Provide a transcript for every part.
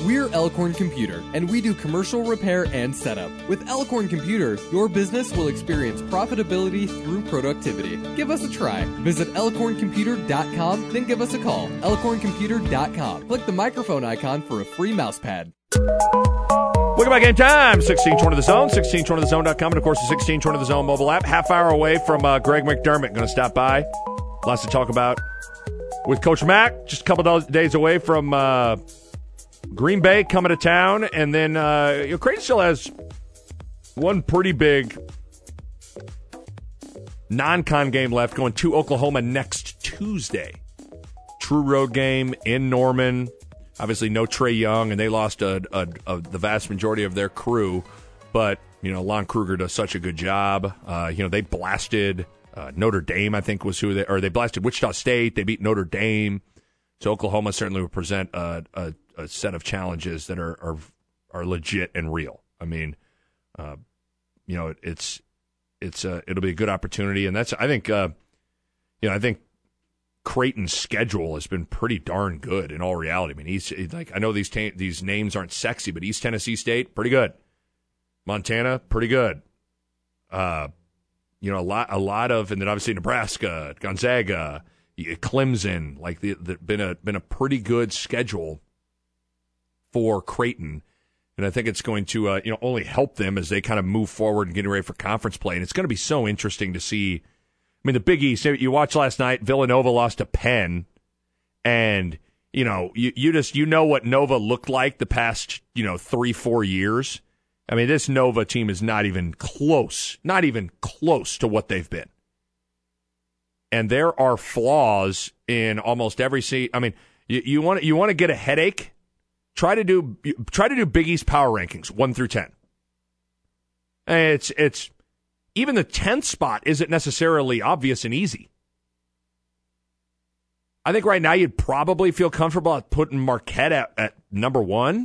We're Elkhorn Computer, and we do commercial repair and setup. With Elkhorn Computer, your business will experience profitability through productivity. Give us a try. Visit elkhorncomputer.com, then give us a call. elkhorncomputer.com. Click the microphone icon for a free mouse pad. Welcome back, Game Time. 1620 The Zone, 1620thezone.com, and of course the 1620 The Zone mobile app. Half hour away from Greg McDermott. Going to stop by. Lots to talk about with Coach Mack. Just a couple of days away from Green Bay coming to town. And then Creighton still has one pretty big non-con game left, going to Oklahoma next Tuesday. True road game in Norman. Obviously, no Trae Young, and they lost the vast majority of their crew. But, Lon Kruger does such a good job. They blasted Notre Dame, I think, they blasted Wichita State. They beat Notre Dame. So Oklahoma certainly will present a set of challenges that are legit and real. I mean, it'll be a good opportunity, and that's I think Creighton's schedule has been pretty darn good in all reality. I mean, I know these names aren't sexy, but East Tennessee State, pretty good. Montana, pretty good. A lot of, and then obviously Nebraska, Gonzaga, Clemson, been a pretty good schedule for Creighton. And I think it's going to only help them as they kind of move forward and getting ready for conference play. And it's going to be so interesting to see. I mean, the Big East, you watched last night, Villanova lost to Penn, and, you know what Nova looked like the past, 3-4 years. I mean, this Nova team is not even close to what they've been. And there are flaws in almost every seat. I mean, you want to get a headache? Try to do Big East power rankings 1 through 10. And it's even the 10th spot isn't necessarily obvious and easy. I think right now you'd probably feel comfortable at putting Marquette at number 1.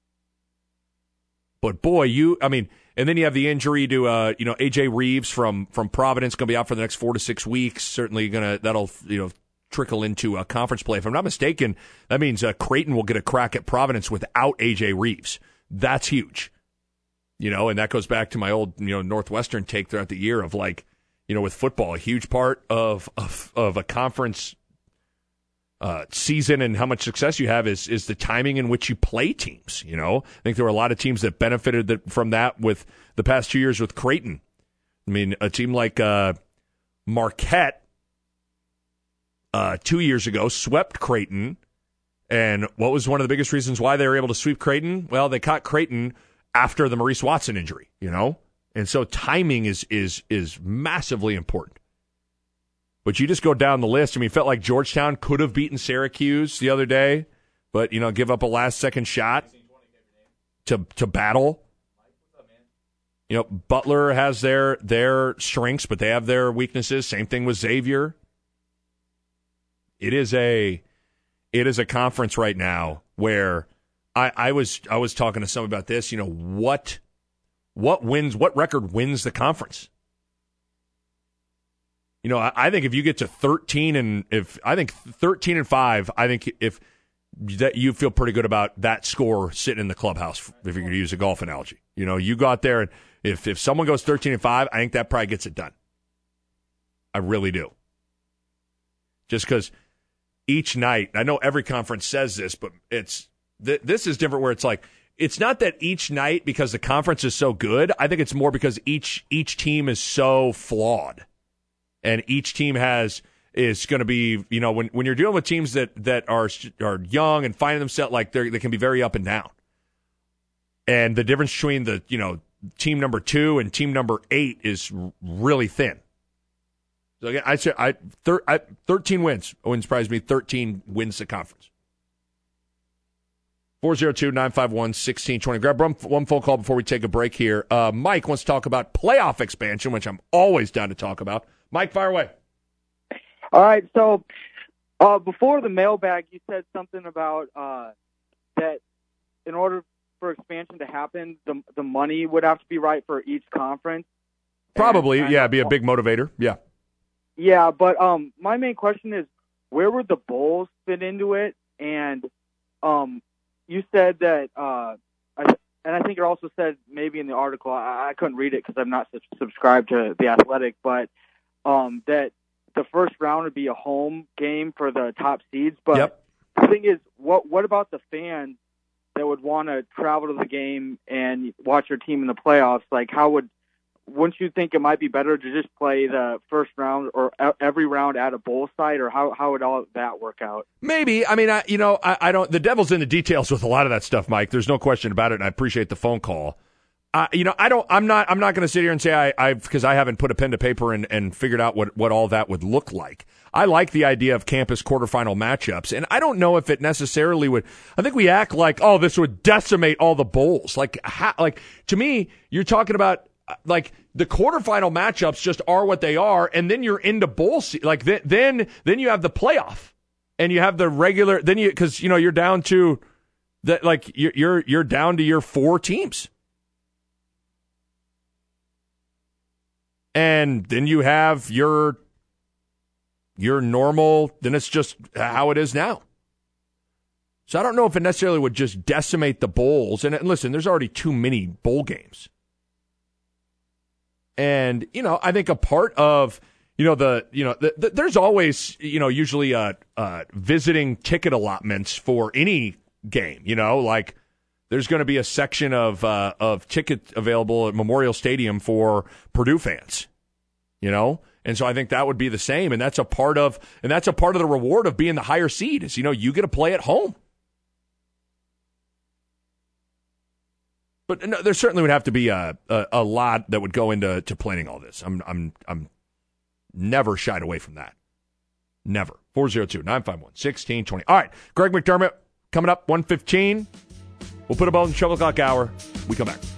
But boy, and then you have the injury to AJ Reeves from Providence, going to be out for the next 4 to 6 weeks. Certainly that'll trickle into conference play. If I'm not mistaken, that means Creighton will get a crack at Providence without AJ Reeves. That's huge. And that goes back to my old, Northwestern take throughout the year of with football, a huge part of a conference season and how much success you have is the timing in which you play teams. I think there were a lot of teams that benefited from that with the past 2 years with Creighton. I mean, a team like Marquette 2 years ago swept Creighton. And what was one of the biggest reasons why they were able to sweep Creighton? Well, they caught Creighton after the Maurice Watson injury, And so timing is massively important. But you just go down the list. I mean, it felt like Georgetown could have beaten Syracuse the other day, but, give up a last-second shot to battle. Butler has their strengths, but they have their weaknesses. Same thing with Xavier. It is a conference right now where I was talking to someone about this. What record wins the conference? I think if you get to 13 and 5, I think if that you feel pretty good about that score sitting in the clubhouse. If you're going to use a golf analogy, you go out there and if someone goes 13 and 5, I think that probably gets it done. I really do. Just because each night, I know every conference says this, but this is different where it's not that each night because the conference is so good. I think it's more because each team is so flawed. And each team is going to be, when you're dealing with teams that are young and finding themselves they can be very up and down. And the difference between the, team number 2 and team number 8 is really thin. So again, I say 13 wins. It wouldn't surprise me. 13 wins the conference. 402-951-1620. Grab one phone call before we take a break here. Mike wants to talk about playoff expansion, which I'm always down to talk about. Mike, fire away. All right. So before the mailbag, you said something about that in order for expansion to happen, the money would have to be right for each conference. Probably, yeah, be a big motivator. Yeah. Yeah, but my main question is, where would the bowls fit into it? And you said that, and I think you also said maybe in the article, I couldn't read it because I'm not subscribed to The Athletic, but that the first round would be a home game for the top seeds. But the thing is, what about the fans that would want to travel to the game and watch their team in the playoffs? Like, wouldn't you think it might be better to just play the first round or every round at a bowl site, or how would all that work out? Maybe. I mean, I don't. The devil's in the details with a lot of that stuff, Mike. There's no question about it, and I appreciate the phone call. I'm not going to sit here and say because I haven't put a pen to paper and figured out what all that would look like. I like the idea of campus quarterfinal matchups, and I don't know if it necessarily would. I think we act like, oh, this would decimate all the bowls. Like to me, you're talking about. Like the quarterfinal matchups just are what they are, and then you're into bowl like then you have the playoff, and you have the regular. Then because you're down to that, like you're down to your 4 teams, and then you have your normal. Then it's just how it is now. So I don't know if it necessarily would just decimate the bowls. And listen, there's already too many bowl games. And, I think a part of, there's always, usually visiting ticket allotments for any game, like there's going to be a section of tickets available at Memorial Stadium for Purdue fans, and so I think that would be the same. And that's a part of the reward of being the higher seed is, you get to play at home. But no, there certainly would have to be a lot that would go into planning all this. I'm never shied away from that. Never. 402-951-1620. All right, Greg McDermott coming up 1:15. We'll put a ball in the 12 o'clock hour. We come back.